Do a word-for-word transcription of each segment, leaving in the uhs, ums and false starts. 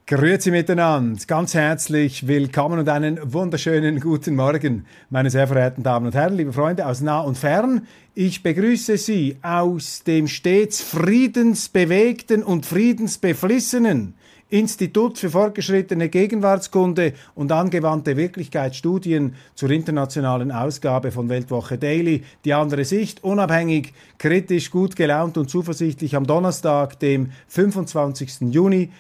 Grüezi miteinander, ganz herzlich willkommen und einen wunderschönen guten Morgen, meine sehr verehrten Damen und Herren, liebe Freunde aus nah und fern. Ich begrüße Sie aus dem stets friedensbewegten und friedensbeflissenen Institut für fortgeschrittene Gegenwartskunde und angewandte Wirklichkeitsstudien zur internationalen Ausgabe von Weltwoche Daily. Die andere Sicht, unabhängig, kritisch, gut gelaunt und zuversichtlich am Donnerstag, dem fünfundzwanzigsten Juni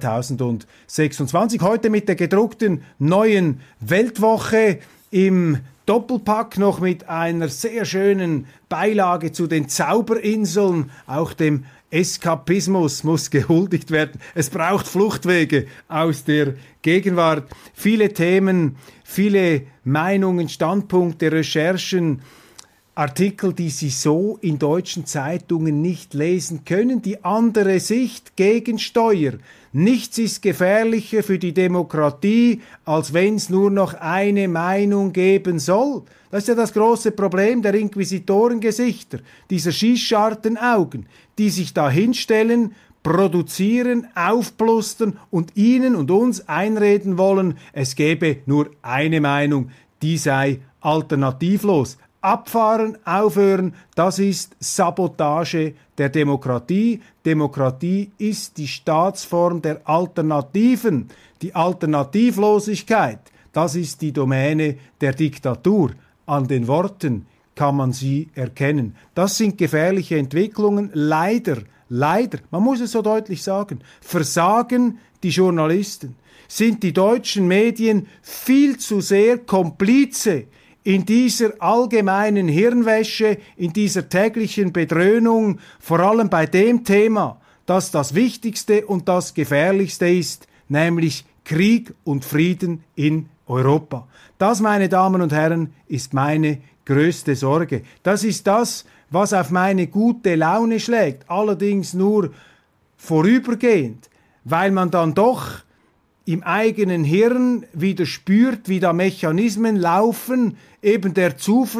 zweitausendsechsundzwanzig. Heute mit der gedruckten neuen Weltwoche im Doppelpack, noch mit einer sehr schönen Beilage zu den Zauberinseln, auch dem Eskapismus muss gehuldigt werden. Es braucht Fluchtwege aus der Gegenwart. Viele Themen, viele Meinungen, Standpunkte, Recherchen, Artikel, die Sie so in deutschen Zeitungen nicht lesen können. Die andere Sicht, Gegensteuer. Nichts ist gefährlicher für die Demokratie, als wenn es nur noch eine Meinung geben soll. Das ist ja das große Problem der Inquisitorengesichter, dieser Schießschartenaugen, die sich da hinstellen, produzieren, aufplustern und Ihnen und uns einreden wollen, es gäbe nur eine Meinung, die sei alternativlos. Abfahren, aufhören, das ist Sabotage der Demokratie. Demokratie ist die Staatsform der Alternativen. Die Alternativlosigkeit, das ist die Domäne der Diktatur. An den Worten kann man sie erkennen. Das sind gefährliche Entwicklungen. Leider, leider, man muss es so deutlich sagen, versagen die Journalisten. Sind die deutschen Medien viel zu sehr Komplize in dieser allgemeinen Hirnwäsche, in dieser täglichen Bedröhnung, vor allem bei dem Thema, das das Wichtigste und das Gefährlichste ist, nämlich Krieg und Frieden in Europa. Das, meine Damen und Herren, ist meine größte Sorge. Das ist das, was auf meine gute Laune schlägt, allerdings nur vorübergehend, weil man dann doch im eigenen Hirn wieder spürt, wie da Mechanismen laufen, eben der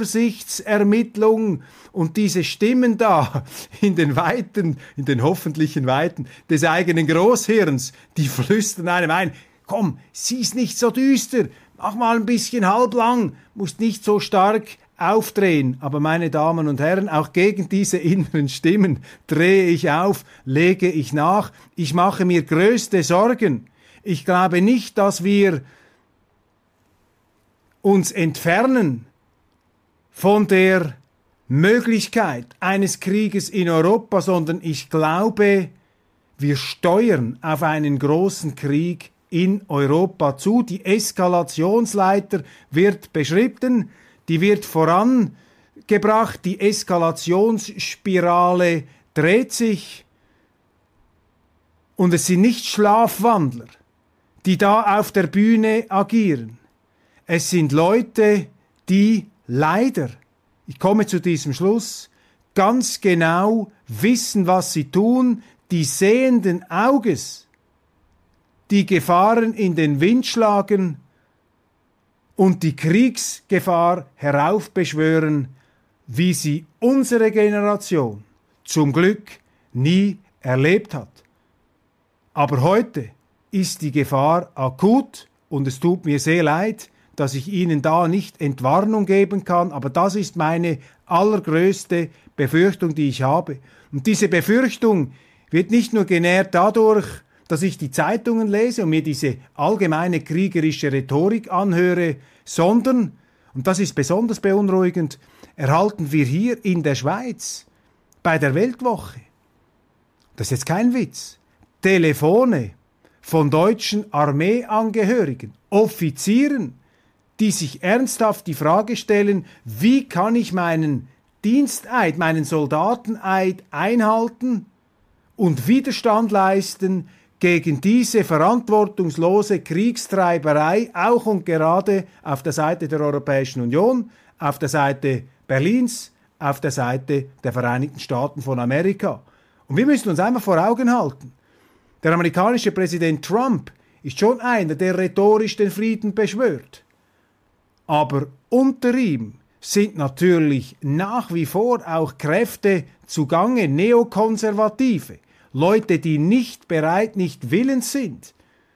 Zuversichtsermittlung, und diese Stimmen da in den Weiten, in den hoffentlichen Weiten des eigenen Großhirns, die flüstern einem ein, komm, sieh's nicht so düster, mach mal ein bisschen halblang, musst nicht so stark aufdrehen. Aber meine Damen und Herren, auch gegen diese inneren Stimmen drehe ich auf, lege ich nach, ich mache mir größte Sorgen. Ich glaube nicht, dass wir uns entfernen von der Möglichkeit eines Krieges in Europa, sondern ich glaube, wir steuern auf einen großen Krieg in Europa zu. Die Eskalationsleiter wird beschritten, die wird vorangebracht, die Eskalationsspirale dreht sich und es sind nicht Schlafwandler, die da auf der Bühne agieren. Es sind Leute, die leider, ich komme zu diesem Schluss, ganz genau wissen, was sie tun, die sehenden Auges, die Gefahren in den Wind schlagen und die Kriegsgefahr heraufbeschwören, wie sie unsere Generation zum Glück nie erlebt hat. Aber heute ist die Gefahr akut und es tut mir sehr leid, dass ich Ihnen da nicht Entwarnung geben kann, aber das ist meine allergrößte Befürchtung, die ich habe. Und diese Befürchtung wird nicht nur genährt dadurch, dass ich die Zeitungen lese und mir diese allgemeine kriegerische Rhetorik anhöre, sondern, und das ist besonders beunruhigend, erhalten wir hier in der Schweiz bei der Weltwoche, das ist jetzt kein Witz, Telefone von deutschen Armeeangehörigen, Offizieren, die sich ernsthaft die Frage stellen, wie kann ich meinen Diensteid, meinen Soldateneid einhalten und Widerstand leisten gegen diese verantwortungslose Kriegstreiberei, auch und gerade auf der Seite der Europäischen Union, auf der Seite Berlins, auf der Seite der Vereinigten Staaten von Amerika. Und wir müssen uns einmal vor Augen halten, der amerikanische Präsident Trump ist schon einer, der rhetorisch den Frieden beschwört. Aber unter ihm sind natürlich nach wie vor auch Kräfte zugange, Neokonservative, Leute, die nicht bereit, nicht willens sind,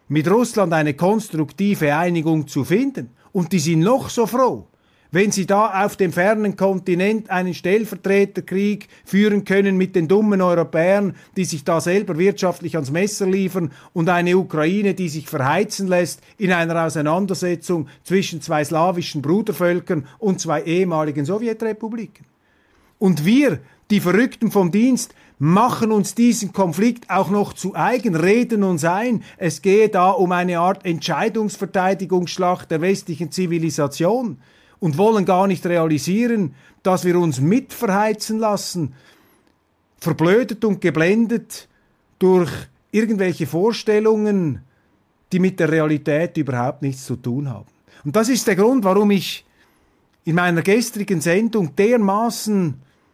mit Russland eine konstruktive Einigung zu finden. Und die sind noch so froh, wenn sie da auf dem fernen Kontinent einen Stellvertreterkrieg führen können mit den dummen Europäern, die sich da selber wirtschaftlich ans Messer liefern, und eine Ukraine, die sich verheizen lässt in einer Auseinandersetzung zwischen zwei slawischen Brudervölkern und zwei ehemaligen Sowjetrepubliken. Und wir, die Verrückten vom Dienst, machen uns diesen Konflikt auch noch zu eigen, reden uns ein, es gehe da um eine Art Entscheidungsverteidigungsschlacht der westlichen Zivilisation, und wollen gar nicht realisieren, dass wir uns mitverheizen lassen, verblödet und geblendet durch irgendwelche Vorstellungen, die mit der Realität überhaupt nichts zu tun haben. Und das ist der Grund, warum ich in meiner gestrigen Sendung dermaßen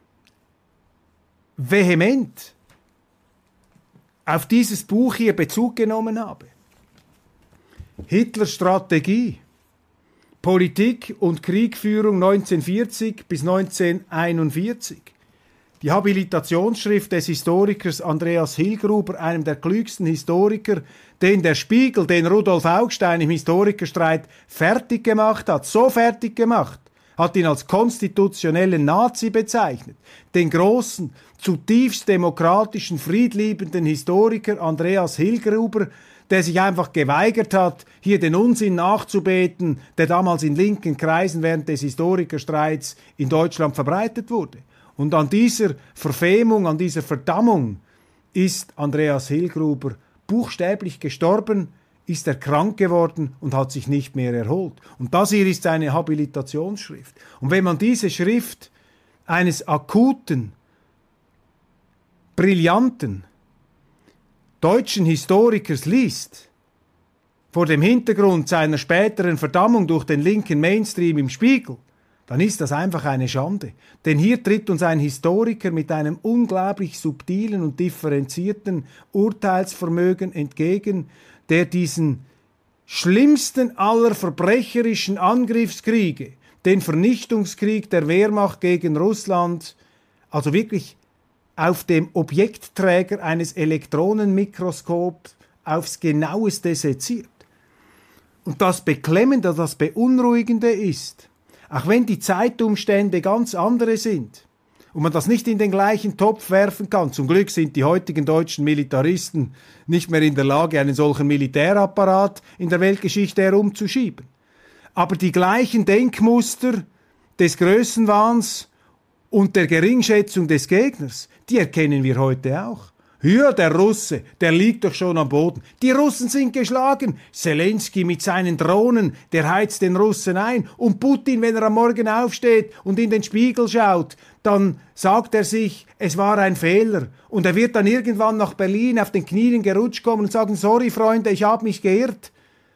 vehement auf dieses Buch hier Bezug genommen habe. Hitlers Strategie, Politik und Kriegführung neunzehnhundertvierzig bis neunzehnhunderteinundvierzig. Die Habilitationsschrift des Historikers Andreas Hilgruber, einem der klügsten Historiker, den der Spiegel, den Rudolf Augstein im Historikerstreit fertig gemacht hat, so fertig gemacht, hat ihn als konstitutionellen Nazi bezeichnet. Den großen, zutiefst demokratischen, friedliebenden Historiker Andreas Hilgruber, der sich einfach geweigert hat, hier den Unsinn nachzubeten, der damals in linken Kreisen während des Historikerstreits in Deutschland verbreitet wurde. Und an dieser Verfemung, an dieser Verdammung ist Andreas Hilgruber buchstäblich gestorben, ist er krank geworden und hat sich nicht mehr erholt. Und das hier ist seine Habilitationsschrift. Und wenn man diese Schrift eines akuten, brillanten, deutschen Historikers liest, vor dem Hintergrund seiner späteren Verdammung durch den linken Mainstream im Spiegel, dann ist das einfach eine Schande. Denn hier tritt uns ein Historiker mit einem unglaublich subtilen und differenzierten Urteilsvermögen entgegen, der diesen schlimmsten aller verbrecherischen Angriffskriege, den Vernichtungskrieg der Wehrmacht gegen Russland, also wirklich auf dem Objektträger eines Elektronenmikroskops aufs Genaueste seziert. Und das Beklemmende, das Beunruhigende ist, auch wenn die Zeitumstände ganz andere sind und man das nicht in den gleichen Topf werfen kann, zum Glück sind die heutigen deutschen Militaristen nicht mehr in der Lage, einen solchen Militärapparat in der Weltgeschichte herumzuschieben, aber die gleichen Denkmuster des Größenwahns und der Geringschätzung des Gegners, die erkennen wir heute auch. Ja, der Russe, der liegt doch schon am Boden. Die Russen sind geschlagen. Zelensky mit seinen Drohnen, der heizt den Russen ein. Und Putin, wenn er am Morgen aufsteht und in den Spiegel schaut, dann sagt er sich, es war ein Fehler. Und er wird dann irgendwann nach Berlin auf den Knien gerutscht kommen und sagen, sorry Freunde, ich habe mich geirrt.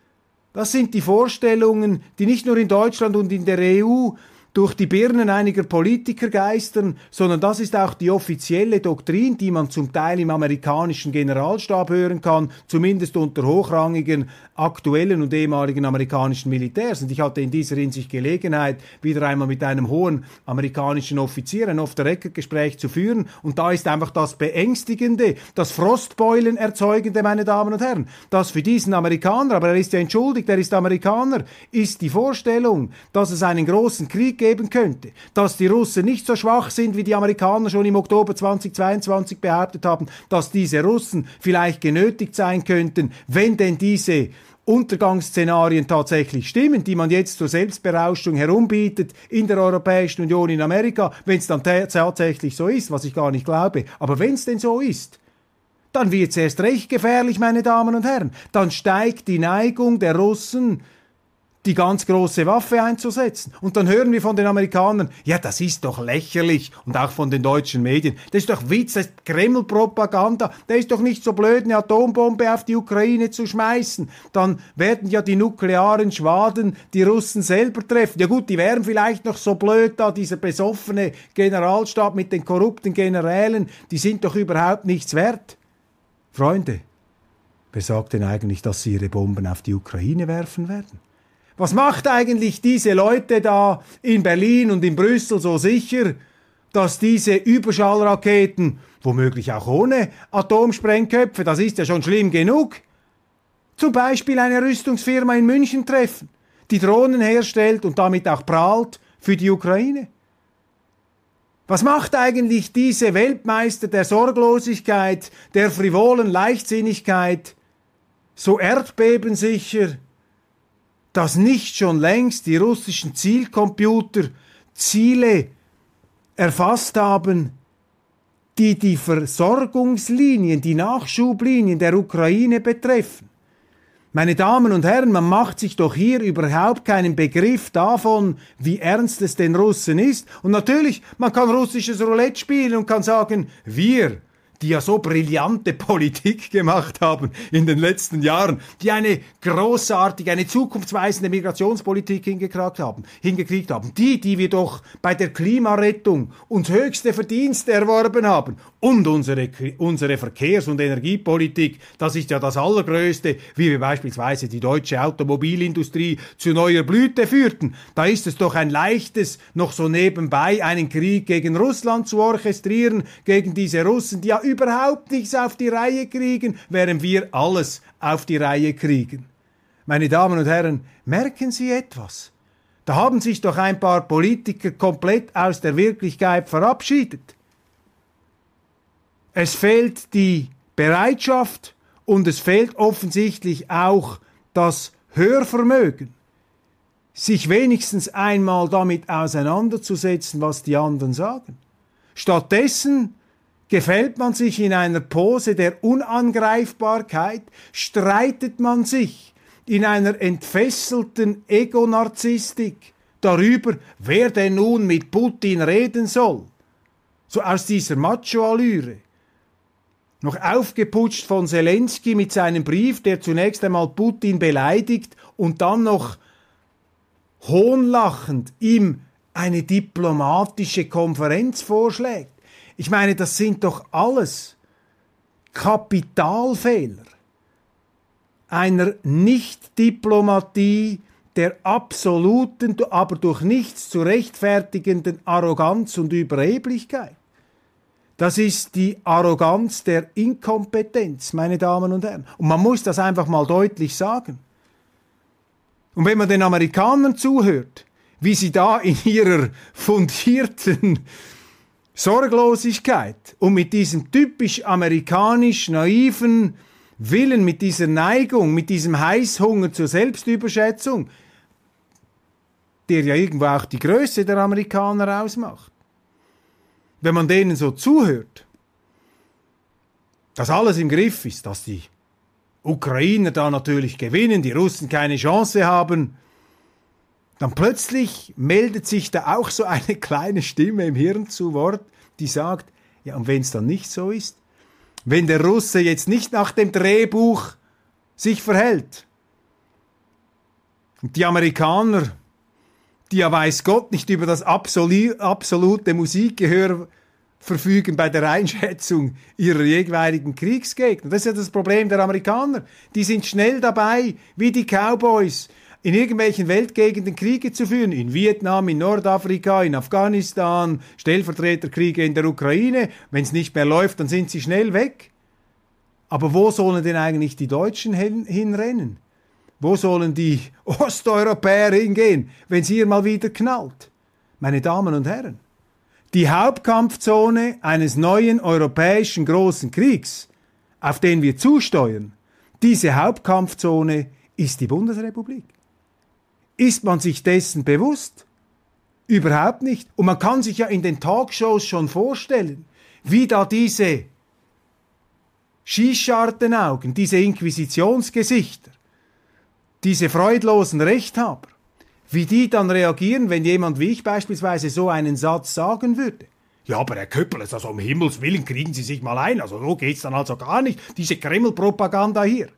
Das sind die Vorstellungen, die nicht nur in Deutschland und in der E U durch die Birnen einiger Politiker geistern, sondern das ist auch die offizielle Doktrin, die man zum Teil im amerikanischen Generalstab hören kann, zumindest unter hochrangigen aktuellen und ehemaligen amerikanischen Militärs. Und ich hatte in dieser Hinsicht Gelegenheit, wieder einmal mit einem hohen amerikanischen Offizier ein Off-the-Record-Gespräch zu führen. Und da ist einfach das Beängstigende, das Frostbeulen erzeugende, meine Damen und Herren, dass für diesen Amerikaner, aber er ist ja entschuldigt, er ist Amerikaner, ist die Vorstellung, dass es einen großen Krieg geben könnte, dass die Russen nicht so schwach sind, wie die Amerikaner schon im Oktober zweitausendzweiundzwanzig behauptet haben, dass diese Russen vielleicht genötigt sein könnten, wenn denn diese Untergangsszenarien tatsächlich stimmen, die man jetzt zur Selbstberauschung herumbietet in der Europäischen Union, in Amerika, wenn es dann tatsächlich so ist, was ich gar nicht glaube, aber wenn es denn so ist, dann wird es erst recht gefährlich, meine Damen und Herren. Dann steigt die Neigung der Russen, die ganz große Waffe einzusetzen. Und dann hören wir von den Amerikanern, ja, das ist doch lächerlich, und auch von den deutschen Medien, das ist doch Witz, das ist Kreml-Propaganda, der ist doch nicht so blöd, eine Atombombe auf die Ukraine zu schmeißen. Dann werden ja die nuklearen Schwaden die Russen selber treffen. Ja gut, die wären vielleicht noch so blöd da, dieser besoffene Generalstab mit den korrupten Generälen, die sind doch überhaupt nichts wert. Freunde, wer sagt denn eigentlich, dass sie ihre Bomben auf die Ukraine werfen werden? Was macht eigentlich diese Leute da in Berlin und in Brüssel so sicher, dass diese Überschallraketen, womöglich auch ohne Atomsprengköpfe, das ist ja schon schlimm genug, Zum Beispiel eine Rüstungsfirma in München treffen, die Drohnen herstellt und damit auch prahlt für die Ukraine. Was macht eigentlich diese Weltmeister der Sorglosigkeit, der frivolen Leichtsinnigkeit so erdbebensicher, dass nicht schon längst die russischen Zielcomputer Ziele erfasst haben, die die Versorgungslinien, die Nachschublinien der Ukraine betreffen? Meine Damen und Herren, man macht sich doch hier überhaupt keinen Begriff davon, wie ernst es den Russen ist. Und natürlich, man kann russisches Roulette spielen und kann sagen, wir, die ja so brillante Politik gemacht haben in den letzten Jahren, die eine großartige, eine zukunftsweisende Migrationspolitik hingekriegt haben, hingekriegt haben, die, die wir doch bei der Klimarettung uns höchste Verdienste erworben haben, und unsere, unsere Verkehrs- und Energiepolitik, das ist ja das Allergrößte, wie wir beispielsweise die deutsche Automobilindustrie zu neuer Blüte führten. Da ist es doch ein leichtes, noch so nebenbei einen Krieg gegen Russland zu orchestrieren, gegen diese Russen, die ja überhaupt nichts auf die Reihe kriegen, während wir alles auf die Reihe kriegen. Meine Damen und Herren, merken Sie etwas? Da haben sich doch ein paar Politiker komplett aus der Wirklichkeit verabschiedet. Es fehlt die Bereitschaft und es fehlt offensichtlich auch das Hörvermögen, sich wenigstens einmal damit auseinanderzusetzen, was die anderen sagen. Stattdessen gefällt man sich in einer Pose der Unangreifbarkeit, streitet man sich in einer entfesselten Ego-Narzisstik darüber, wer denn nun mit Putin reden soll. So aus dieser Macho-Allüre. Noch aufgeputscht von Zelensky mit seinem Brief, der zunächst einmal Putin beleidigt und dann noch hohnlachend ihm eine diplomatische Konferenz vorschlägt. Ich meine, das sind doch alles Kapitalfehler einer Nicht-Diplomatie, der absoluten, aber durch nichts zu rechtfertigenden Arroganz und Überheblichkeit. Das ist die Arroganz der Inkompetenz, meine Damen und Herren. Und man muss das einfach mal deutlich sagen. Und wenn man den Amerikanern zuhört, wie sie da in ihrer fundierten Sorglosigkeit und mit diesem typisch amerikanisch naiven Willen, mit dieser Neigung, mit diesem Heißhunger zur Selbstüberschätzung, der ja irgendwo auch die Größe der Amerikaner ausmacht. Wenn man denen so zuhört, dass alles im Griff ist, dass die Ukrainer da natürlich gewinnen, die Russen keine Chance haben, dann plötzlich meldet sich da auch so eine kleine Stimme im Hirn zu Wort, die sagt, ja, und wenn es dann nicht so ist, wenn der Russe jetzt nicht nach dem Drehbuch sich verhält und die Amerikaner, die ja weiß Gott nicht über das absolu- absolute Musikgehör verfügen bei der Einschätzung ihrer jeweiligen Kriegsgegner. Das ist ja das Problem der Amerikaner. Die sind schnell dabei, wie die Cowboys, in irgendwelchen Weltgegenden Kriege zu führen. In Vietnam, in Nordafrika, in Afghanistan, Stellvertreterkriege in der Ukraine. Wenn es nicht mehr läuft, dann sind sie schnell weg. Aber wo sollen denn eigentlich die Deutschen hin- hinrennen? Wo sollen die Osteuropäer hingehen, wenn es hier mal wieder knallt? Meine Damen und Herren, die Hauptkampfzone eines neuen europäischen großen Kriegs, auf den wir zusteuern, diese Hauptkampfzone ist die Bundesrepublik. Ist man sich dessen bewusst? Überhaupt nicht. Und man kann sich ja in den Talkshows schon vorstellen, wie da diese Schießschartenaugen, diese Inquisitionsgesichter, diese freudlosen Rechthaber, wie die dann reagieren, wenn jemand wie ich beispielsweise so einen Satz sagen würde. Ja, aber Herr Köppel, also um Himmels Willen kriegen Sie sich mal ein, also so geht's dann also gar nicht, diese Kreml-Propaganda hier.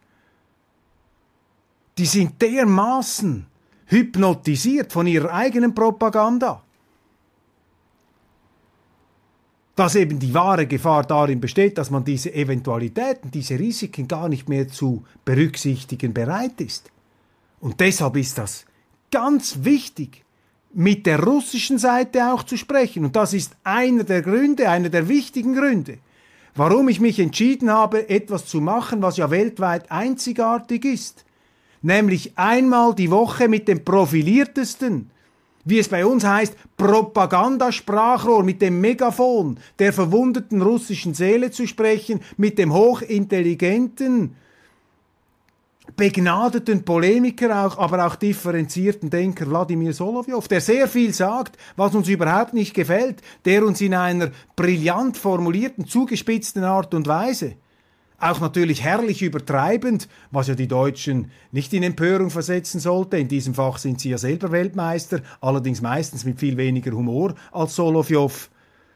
Die sind dermaßen hypnotisiert von ihrer eigenen Propaganda, dass eben die wahre Gefahr darin besteht, dass man diese Eventualitäten, diese Risiken gar nicht mehr zu berücksichtigen bereit ist. Und deshalb ist das ganz wichtig, mit der russischen Seite auch zu sprechen. Und das ist einer der Gründe, einer der wichtigen Gründe, warum ich mich entschieden habe, etwas zu machen, was ja weltweit einzigartig ist. Nämlich einmal die Woche mit dem profiliertesten, wie es bei uns heißt, Propagandasprachrohr, mit dem Megafon der verwundeten russischen Seele zu sprechen, mit dem hochintelligenten, begnadeten Polemiker auch, aber auch differenzierten Denker Wladimir Solowyjow, der sehr viel sagt, was uns überhaupt nicht gefällt, der uns in einer brillant formulierten, zugespitzten Art und Weise, auch natürlich herrlich übertreibend, was ja die Deutschen nicht in Empörung versetzen sollte, in diesem Fach sind sie ja selber Weltmeister, allerdings meistens mit viel weniger Humor als Solowyjow,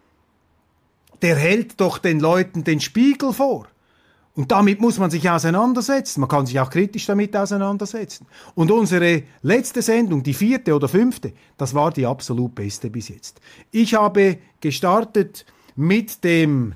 der hält doch den Leuten den Spiegel vor. Und damit muss man sich auseinandersetzen. Man kann sich auch kritisch damit auseinandersetzen. Und unsere letzte Sendung, die vierte oder fünfte, das war die absolut beste bis jetzt. Ich habe gestartet mit dem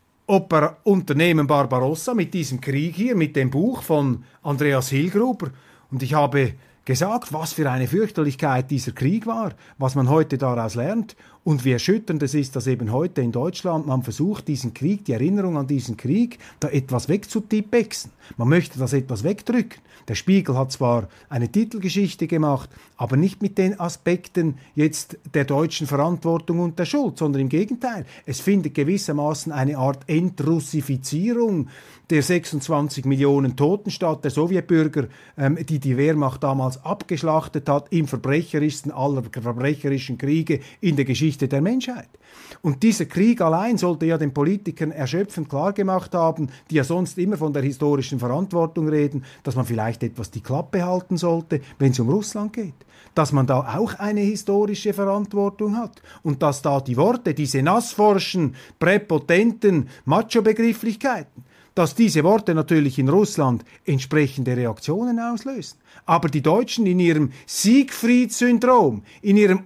Oper Unternehmen Barbarossa, mit diesem Krieg hier, mit dem Buch von Andreas Hillgruber. Und ich habe gesagt, was für eine Fürchterlichkeit dieser Krieg war, was man heute daraus lernt und wie erschütternd es ist, dass eben heute in Deutschland man versucht, diesen Krieg, die Erinnerung an diesen Krieg, da etwas wegzutippexen. Man möchte das etwas wegdrücken. Der Spiegel hat zwar eine Titelgeschichte gemacht, aber nicht mit den Aspekten jetzt der deutschen Verantwortung und der Schuld, sondern im Gegenteil. Es findet gewissermaßen eine Art Entrussifizierung der sechsundzwanzig Millionen Toten statt, der Sowjetbürger, ähm, die die Wehrmacht damals abgeschlachtet hat, im verbrecherischsten aller verbrecherischen Kriege in der Geschichte der Menschheit. Und dieser Krieg allein sollte ja den Politikern erschöpfend klargemacht haben, die ja sonst immer von der historischen Verantwortung reden, dass man vielleicht etwas die Klappe halten sollte, wenn es um Russland geht. Dass man da auch eine historische Verantwortung hat und dass da die Worte, diese nassforschen, präpotenten Macho-Begrifflichkeiten, dass diese Worte natürlich in Russland entsprechende Reaktionen auslösen. Aber die Deutschen in ihrem Siegfried-Syndrom, in ihrem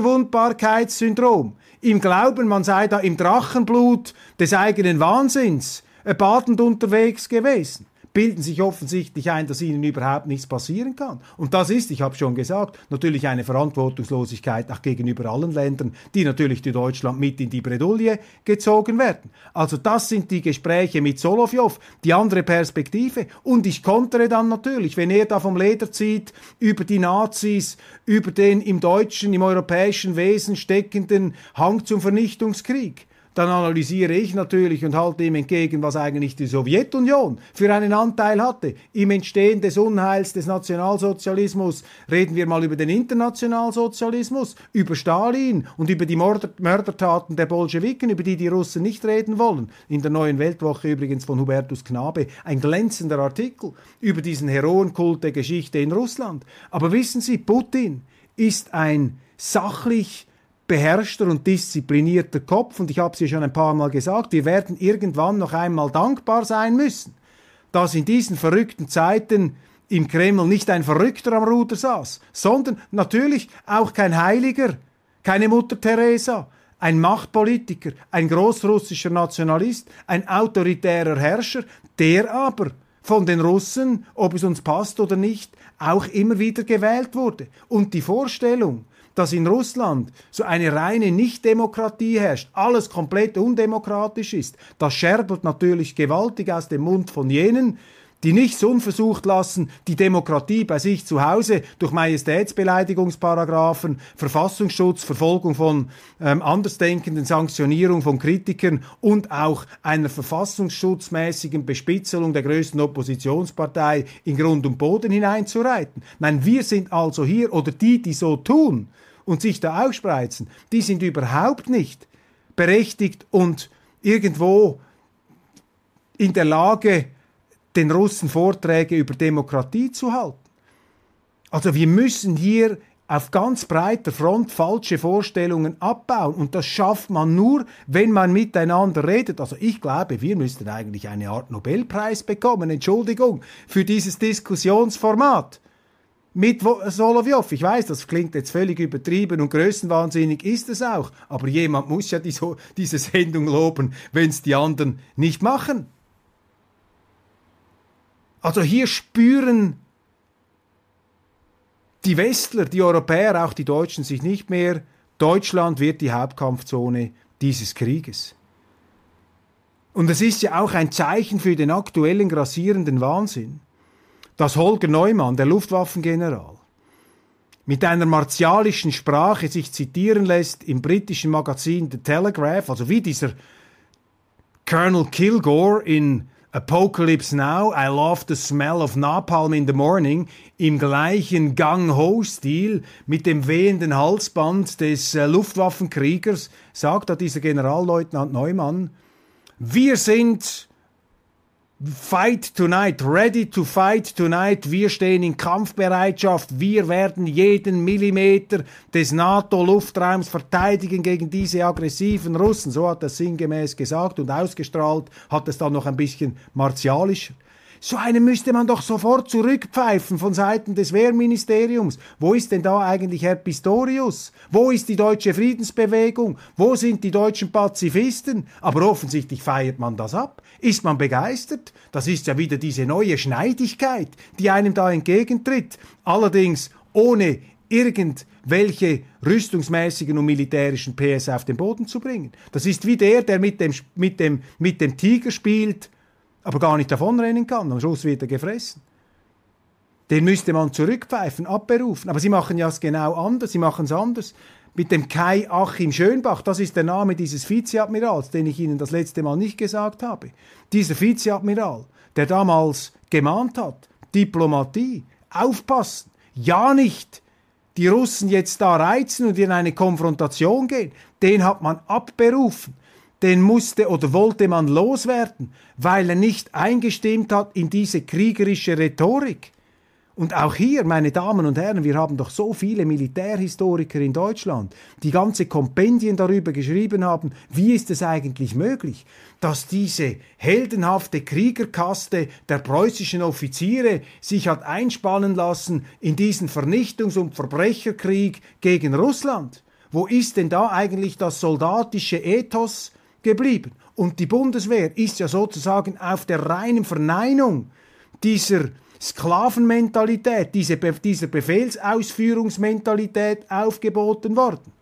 Unverwundbarkeitssyndrom, im Glauben, man sei da im Drachenblut des eigenen Wahnsinns äh, badend unterwegs gewesen, bilden sich offensichtlich ein, dass ihnen überhaupt nichts passieren kann. Und das ist, ich habe schon gesagt, natürlich eine Verantwortungslosigkeit auch gegenüber allen Ländern, die natürlich durch Deutschland mit in die Bredouille gezogen werden. Also das sind die Gespräche mit Solowyjow, die andere Perspektive. Und ich kontere dann natürlich, wenn er da vom Leder zieht, über die Nazis, über den im deutschen, im europäischen Wesen steckenden Hang zum Vernichtungskrieg. Dann analysiere ich natürlich und halte ihm entgegen, was eigentlich die Sowjetunion für einen Anteil hatte. Im Entstehen des Unheils des Nationalsozialismus reden wir mal über den Internationalsozialismus, über Stalin und über die Mörder Mördertaten der Bolschewiken, über die die Russen nicht reden wollen. In der Neuen Weltwoche übrigens von Hubertus Knabe ein glänzender Artikel über diesen Heroenkult der Geschichte in Russland. Aber wissen Sie, Putin ist ein sachlich beherrschter und disziplinierter Kopf, und ich habe es ja schon ein paar Mal gesagt, wir werden irgendwann noch einmal dankbar sein müssen, dass in diesen verrückten Zeiten im Kreml nicht ein Verrückter am Ruder saß, sondern natürlich auch kein Heiliger, keine Mutter Teresa, ein Machtpolitiker, ein großrussischer Nationalist, ein autoritärer Herrscher, der aber von den Russen, ob es uns passt oder nicht, auch immer wieder gewählt wurde. Und die Vorstellung, dass in Russland so eine reine Nichtdemokratie herrscht, alles komplett undemokratisch ist, das scherbelt natürlich gewaltig aus dem Mund von jenen, die nichts unversucht lassen, die Demokratie bei sich zu Hause durch Majestätsbeleidigungsparagraphen, Verfassungsschutz, Verfolgung von ähm, Andersdenkenden, Sanktionierung von Kritikern und auch einer verfassungsschutzmäßigen Bespitzelung der größten Oppositionspartei in Grund und Boden hineinzureiten. Nein, wir sind also hier, oder die, die so tun und sich da ausspreizen, die sind überhaupt nicht berechtigt und irgendwo in der Lage, den Russen Vorträge über Demokratie zu halten. Also wir müssen hier auf ganz breiter Front falsche Vorstellungen abbauen. Und das schafft man nur, wenn man miteinander redet. Also ich glaube, wir müssten eigentlich eine Art Nobelpreis bekommen, Entschuldigung, für dieses Diskussionsformat mit Solowyjow. Ich weiß, das klingt jetzt völlig übertrieben und größenwahnsinnig ist es auch. Aber jemand muss ja die, diese Sendung loben, wenn es die anderen nicht machen. Also hier spüren die Westler, die Europäer, auch die Deutschen sich nicht mehr, Deutschland wird die Hauptkampfzone dieses Krieges. Und es ist ja auch ein Zeichen für den aktuellen grassierenden Wahnsinn, dass Holger Neumann, der Luftwaffengeneral, mit einer martialischen Sprache sich zitieren lässt im britischen Magazin The Telegraph, also wie dieser Colonel Kilgore in Apocalypse Now, I love the smell of napalm in the morning, im gleichen Gang-Ho-Stil mit dem wehenden Halsband des äh, Luftwaffenkriegers, sagt da dieser Generalleutnant Neumann, wir sind fight tonight, ready to fight tonight, wir stehen in Kampfbereitschaft, wir werden jeden Millimeter des NATO-Luftraums verteidigen gegen diese aggressiven Russen. So hat er sinngemäß gesagt und ausgestrahlt, hat es dann noch ein bisschen martialischer. So einen müsste man doch sofort zurückpfeifen von Seiten des Wehrministeriums. Wo ist denn da eigentlich Herr Pistorius? Wo ist die deutsche Friedensbewegung? Wo sind die deutschen Pazifisten? Aber offensichtlich feiert man das ab. Ist man begeistert? Das ist ja wieder diese neue Schneidigkeit, die einem da entgegentritt. Allerdings ohne irgendwelche rüstungsmäßigen und militärischen P S auf den Boden zu bringen. Das ist wie der, der mit dem, mit dem, mit dem Tiger spielt, aber gar nicht davonrennen kann. Am Schluss wird er gefressen. Den müsste man zurückpfeifen, abberufen. Aber sie machen ja es genau anders. Sie machen es anders. Mit dem Kai Achim Schönbach, das ist der Name dieses Vizeadmirals, den ich Ihnen das letzte Mal nicht gesagt habe. Dieser Vizeadmiral, der damals gemahnt hat, Diplomatie, aufpassen, ja nicht die Russen jetzt da reizen und in eine Konfrontation gehen, den hat man abberufen. Den musste oder wollte man loswerden, weil er nicht eingestimmt hat in diese kriegerische Rhetorik. Und auch hier, meine Damen und Herren, wir haben doch so viele Militärhistoriker in Deutschland, die ganze Kompendien darüber geschrieben haben, wie ist es eigentlich möglich, dass diese heldenhafte Kriegerkaste der preußischen Offiziere sich hat einspannen lassen in diesen Vernichtungs- und Verbrecherkrieg gegen Russland. Wo ist denn da eigentlich das soldatische Ethos geblieben? Und die Bundeswehr ist ja sozusagen auf der reinen Verneinung dieser Sklavenmentalität, diese Be- dieser Befehlsausführungsmentalität aufgeboten worden.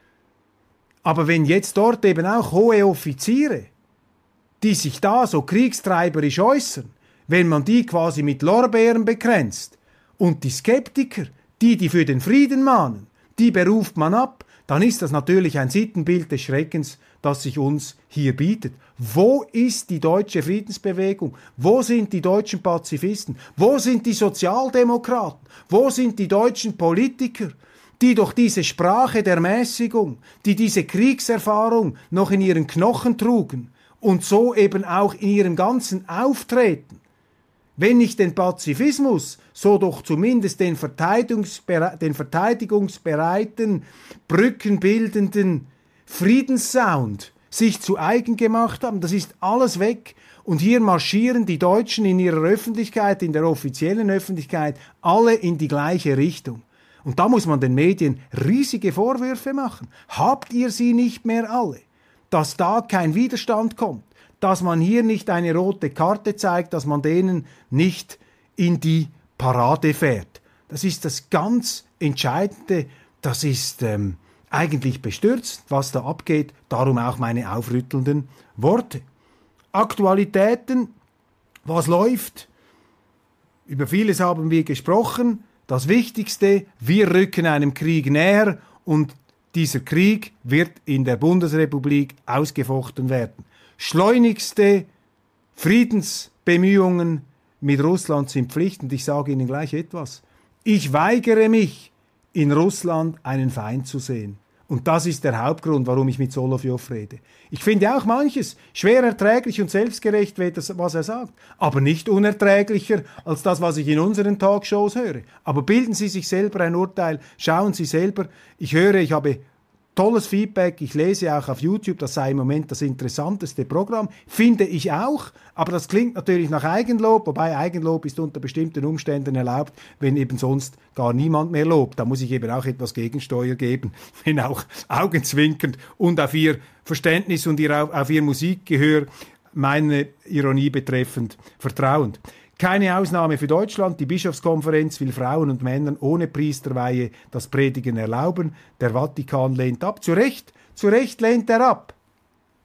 Aber wenn jetzt dort eben auch hohe Offiziere, die sich da so kriegstreiberisch äußern, wenn man die quasi mit Lorbeeren bekränzt und die Skeptiker, die, die für den Frieden mahnen, die beruft man ab, dann ist das natürlich ein Sittenbild des Schreckens, das sich uns hier bietet. Wo ist die deutsche Friedensbewegung? Wo sind die deutschen Pazifisten? Wo sind die Sozialdemokraten? Wo sind die deutschen Politiker, die doch diese Sprache der Mäßigung, die diese Kriegserfahrung noch in ihren Knochen trugen und so eben auch in ihrem ganzen Auftreten, wenn nicht den Pazifismus, so doch zumindest den, Verteidigungsbere- den verteidigungsbereiten, brückenbildenden Friedenssound sich zu eigen gemacht haben. Das ist alles weg. Und hier marschieren die Deutschen in ihrer Öffentlichkeit, in der offiziellen Öffentlichkeit, alle in die gleiche Richtung. Und da muss man den Medien riesige Vorwürfe machen. Habt ihr sie nicht mehr alle? Dass da kein Widerstand kommt, dass man hier nicht eine rote Karte zeigt, dass man denen nicht in die Parade fährt. Das ist das ganz Entscheidende. Das ist ähm, eigentlich bestürzt, was da abgeht. Darum auch meine aufrüttelnden Worte. Aktualitäten, was läuft? Über vieles haben wir gesprochen. Das Wichtigste, wir rücken einem Krieg näher und dieser Krieg wird in der Bundesrepublik ausgefochten werden. Schleunigste Friedensbemühungen mit Russland sind Pflicht. Und ich sage Ihnen gleich etwas. Ich weigere mich, in Russland einen Feind zu sehen. Und das ist der Hauptgrund, warum ich mit Solowjow rede. Ich finde auch manches schwer erträglich und selbstgerecht, was er sagt, aber nicht unerträglicher als das, was ich in unseren Talkshows höre. Aber bilden Sie sich selber ein Urteil, schauen Sie selber. Ich höre, ich habe tolles Feedback, ich lese auch auf YouTube, das sei im Moment das interessanteste Programm, finde ich auch, aber das klingt natürlich nach Eigenlob, wobei Eigenlob ist unter bestimmten Umständen erlaubt, wenn eben sonst gar niemand mehr lobt. Da muss ich eben auch etwas Gegensteuer geben, wenn auch augenzwinkernd und auf ihr Verständnis und ihr, auf ihr Musikgehör meine Ironie betreffend vertrauend. Keine Ausnahme für Deutschland. Die Bischofskonferenz will Frauen und Männern ohne Priesterweihe das Predigen erlauben. Der Vatikan lehnt ab. Zu Recht, zu Recht lehnt er ab.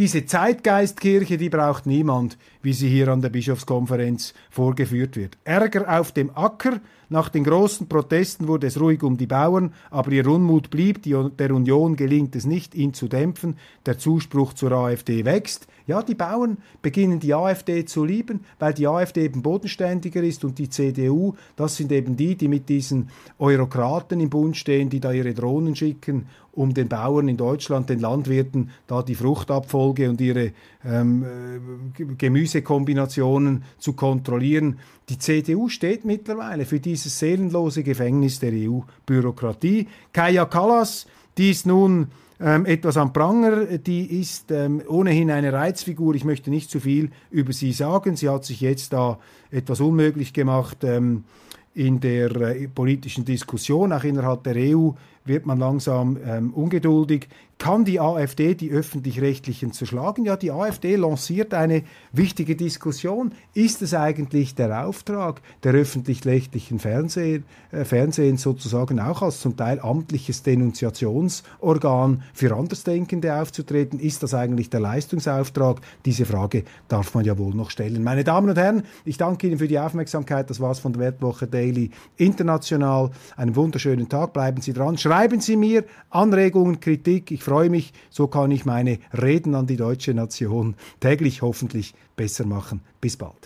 Diese Zeitgeistkirche, die braucht niemand, wie sie hier an der Bischofskonferenz vorgeführt wird. Ärger auf dem Acker. Nach den großen Protesten wurde es ruhig um die Bauern, aber ihr Unmut blieb. Die, der Union gelingt es nicht, ihn zu dämpfen. Der Zuspruch zur AfD wächst. Ja, die Bauern beginnen die AfD zu lieben, weil die AfD eben bodenständiger ist, und die C D U, das sind eben die, die mit diesen Eurokraten im Bund stehen, die da ihre Drohnen schicken, um den Bauern in Deutschland, den Landwirten, da die Fruchtabfolge und ihre ähm, Gemüsekombinationen zu kontrollieren. Die C D U steht mittlerweile für dieses seelenlose Gefängnis der E U-Bürokratie. Kaja Kallas, die ist nun ähm, etwas am Pranger, die ist ähm, ohnehin eine Reizfigur. Ich möchte nicht zu viel über sie sagen. Sie hat sich jetzt da etwas unmöglich gemacht ähm, in der äh, politischen Diskussion. Auch innerhalb der E U wird man langsam ähm, ungeduldig. Kann die AfD die Öffentlich-Rechtlichen zerschlagen? Ja, die AfD lanciert eine wichtige Diskussion. Ist es eigentlich der Auftrag der öffentlich-rechtlichen Fernseh, äh, Fernsehens sozusagen auch als zum Teil amtliches Denunziationsorgan für Andersdenkende aufzutreten? Ist das eigentlich der Leistungsauftrag? Diese Frage darf man ja wohl noch stellen. Meine Damen und Herren, ich danke Ihnen für die Aufmerksamkeit. Das war's von der Weltwoche Daily International. Einen wunderschönen Tag. Bleiben Sie dran. Schreiben Sie mir Anregungen, Kritik. Ich freue mich. So kann ich meine Reden an die deutsche Nation täglich hoffentlich besser machen. Bis bald.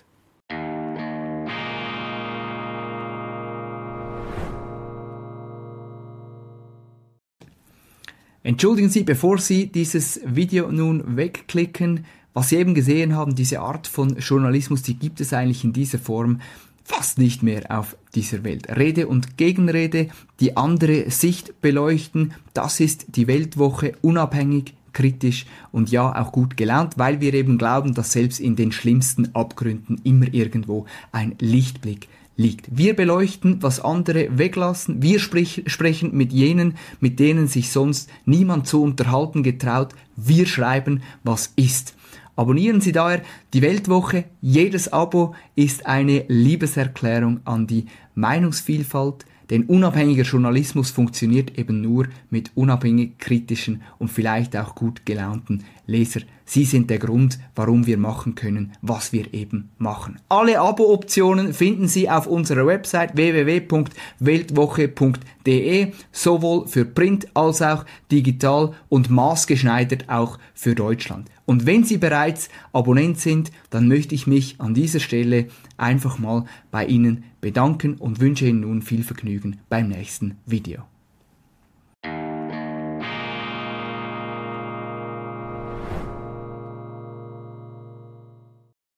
Entschuldigen Sie, bevor Sie dieses Video nun wegklicken, was Sie eben gesehen haben, diese Art von Journalismus, die gibt es eigentlich in dieser Form fast nicht mehr auf dieser Welt. Rede und Gegenrede, die andere Sicht beleuchten, das ist die Weltwoche, unabhängig, kritisch und ja auch gut gelaunt, weil wir eben glauben, dass selbst in den schlimmsten Abgründen immer irgendwo ein Lichtblick liegt. Wir beleuchten, was andere weglassen, wir sprich, sprechen mit jenen, mit denen sich sonst niemand zu unterhalten getraut, wir schreiben, was ist. Abonnieren Sie daher die Weltwoche. Jedes Abo ist eine Liebeserklärung an die Meinungsvielfalt, denn unabhängiger Journalismus funktioniert eben nur mit unabhängig kritischen und vielleicht auch gut gelaunten Leser. Sie sind der Grund, warum wir machen können, was wir eben machen. Alle Abo-Optionen finden Sie auf unserer Website w w w punkt weltwoche punkt d e, sowohl für Print als auch digital und maßgeschneidert auch für Deutschland. Und wenn Sie bereits Abonnent sind, dann möchte ich mich an dieser Stelle einfach mal bei Ihnen bedanken und wünsche Ihnen nun viel Vergnügen beim nächsten Video.